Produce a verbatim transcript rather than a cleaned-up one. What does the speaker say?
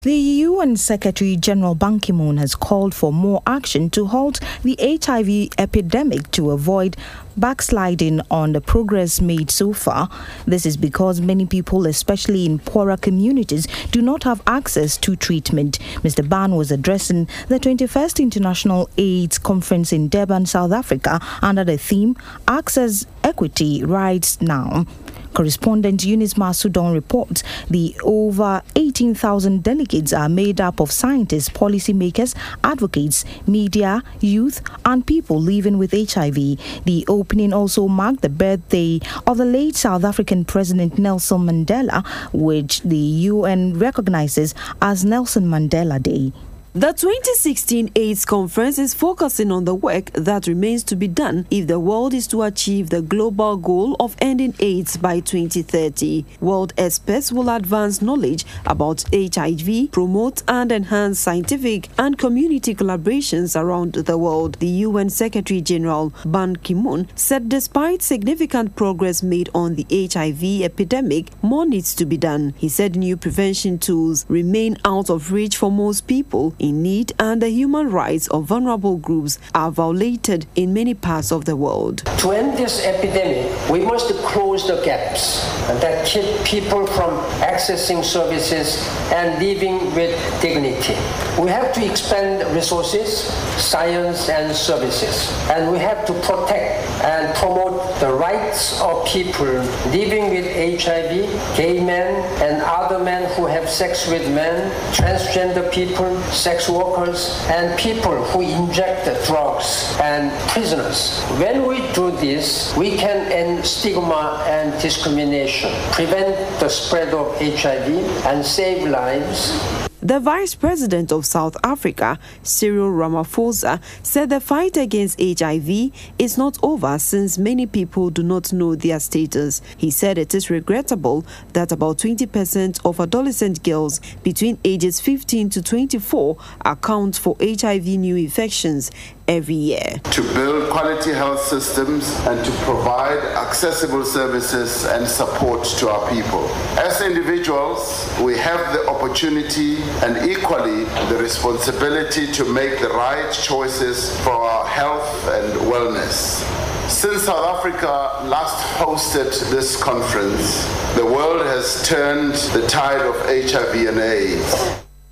The U N Secretary-General Ban Ki-moon has called for more action to halt the H I V epidemic to avoid backsliding on the progress made so far. This is because many people, especially in poorer communities, do not have access to treatment. Mister Ban was addressing the twenty-first International AIDS Conference in Durban, South Africa, under the theme Access, Equity, Rights Now. Correspondent Eunice Masudon reports the over eighteen thousand delegates are made up of scientists, policymakers, advocates, media, youth, and people living with H I V. The opening also marked the birthday of the late South African President Nelson Mandela, which the U N recognizes as Nelson Mandela Day. The twenty sixteen AIDS conference is focusing on the work that remains to be done if the world is to achieve the global goal of ending AIDS by twenty thirty. World experts will advance knowledge about H I V, promote and enhance scientific and community collaborations around the world. The U N Secretary-General Ban Ki-moon said despite significant progress made on the H I V epidemic, more needs to be done. He said new prevention tools remain out of reach for most people in need, and the human rights of vulnerable groups are violated in many parts of the world. To end this epidemic, we must close the gaps that keep people from accessing services and living with dignity. We have to expand resources, science, and services, and we have to protect and promote the rights of people living with H I V, gay men and other men who have sex with men, transgender people, sex workers, and people who inject drugs, and prisoners. When we do this, we can end stigma and discrimination, prevent the spread of H I V, and save lives. The Vice President of South Africa, Cyril Ramaphosa, said the fight against H I V is not over since many people do not know their status. He said it is regrettable that about twenty percent of adolescent girls between ages fifteen to twenty-four account for H I V new infections every year. To build quality health systems and to provide accessible services and support to our people. As individuals, we have the opportunity and equally the responsibility to make the right choices for our health and wellness. Since South Africa last hosted this conference, the world has turned the tide of H I V and AIDS.